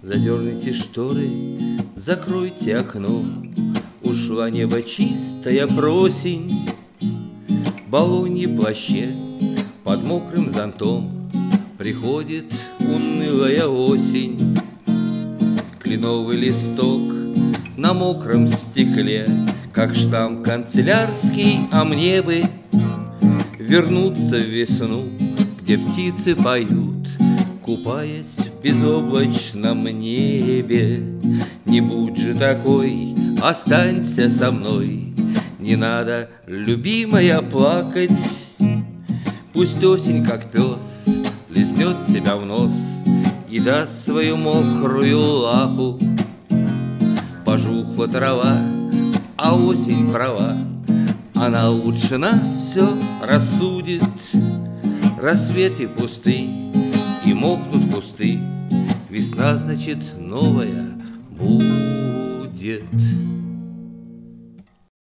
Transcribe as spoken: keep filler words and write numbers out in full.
Задерните шторы, закройте окно. Ушла небо чистая просень, балоньи плаще под мокрым зонтом. Приходит унылая осень. Кленовый листок на мокром стекле, как штамп канцелярский, а мне бы вернуться в весну, где птицы поют, купаясь в безоблачном небе. Не будь же такой, останься со мной. Не надо, любимая, плакать. Пусть осень, как пес, лизнет тебя в нос и даст свою мокрую лапу. Пожухла трава, а осень права. Она лучше нас все рассудит. Рассветы пусты и мокнут кусты. Весна, значит, новая будет.